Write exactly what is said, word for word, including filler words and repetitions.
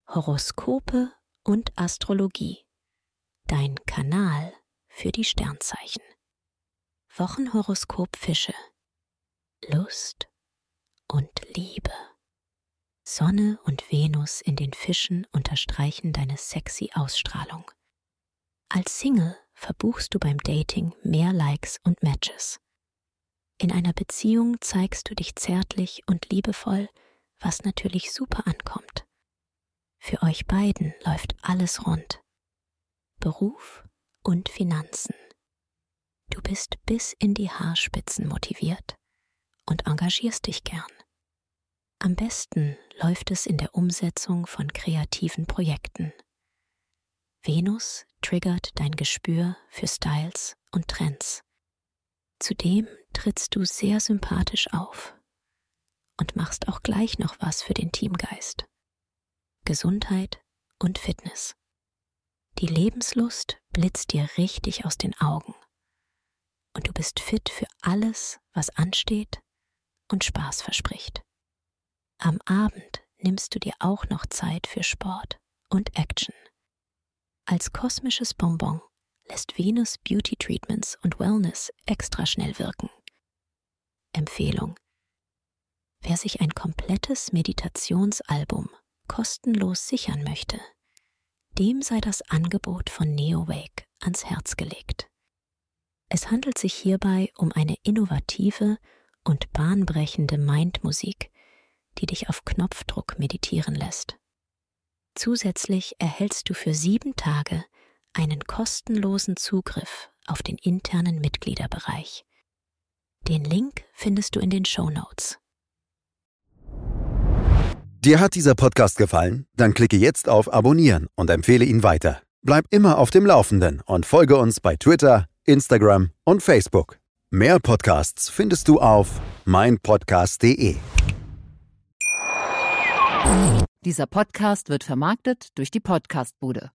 Horoskope und Astrologie. Dein Kanal für die Sternzeichen. Wochenhoroskop Fische. Lust und Liebe. Sonne und Venus in den Fischen unterstreichen deine sexy Ausstrahlung. Als Single verbuchst du beim Dating mehr Likes und Matches. In einer Beziehung zeigst du dich zärtlich und liebevoll, was natürlich super ankommt. Für euch beiden läuft alles rund. Beruf und Finanzen. Du bist bis in die Haarspitzen motiviert und engagierst dich gern. Am besten läuft es in der Umsetzung von kreativen Projekten. Venus triggert dein Gespür für Styles und Trends. Zudem trittst du sehr sympathisch auf und machst auch gleich noch was für den Teamgeist. Gesundheit und Fitness. Die Lebenslust blitzt dir richtig aus den Augen und du bist fit für alles, was ansteht und Spaß verspricht. Am Abend nimmst du dir auch noch Zeit für Sport und Action. Als kosmisches Bonbon lässt Venus Beauty Treatments und Wellness extra schnell wirken. Empfehlung: Wer sich ein komplettes Meditationsalbum kostenlos sichern möchte, dem sei das Angebot von Neowake ans Herz gelegt. Es handelt sich hierbei um eine innovative und bahnbrechende Mindmusik, die dich auf Knopfdruck meditieren lässt. Zusätzlich erhältst du für sieben Tage einen kostenlosen Zugriff auf den internen Mitgliederbereich. Den Link findest du in den Shownotes. Dir hat dieser Podcast gefallen? Dann klicke jetzt auf Abonnieren und empfehle ihn weiter. Bleib immer auf dem Laufenden und folge uns bei Twitter, Instagram und Facebook. Mehr Podcasts findest du auf mein podcast punkt de. Dieser Podcast wird vermarktet durch die Podcast-Bude.